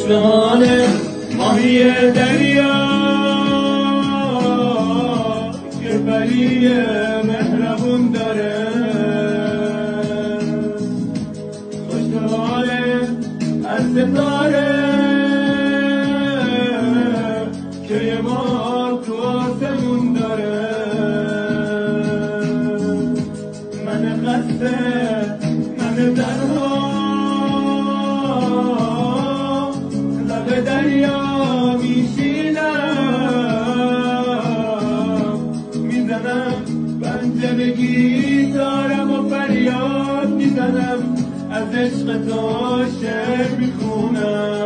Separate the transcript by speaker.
Speaker 1: به حال ماهی دریا که بری مهربون داره، خوش به حال از ستاره که یه ماه تو آسمون داره. من خسته، من تنها لب دریا میشینم، میزنم پنجه به گیتارم و فریاد میزنم، از عشق تو شعر میخونم.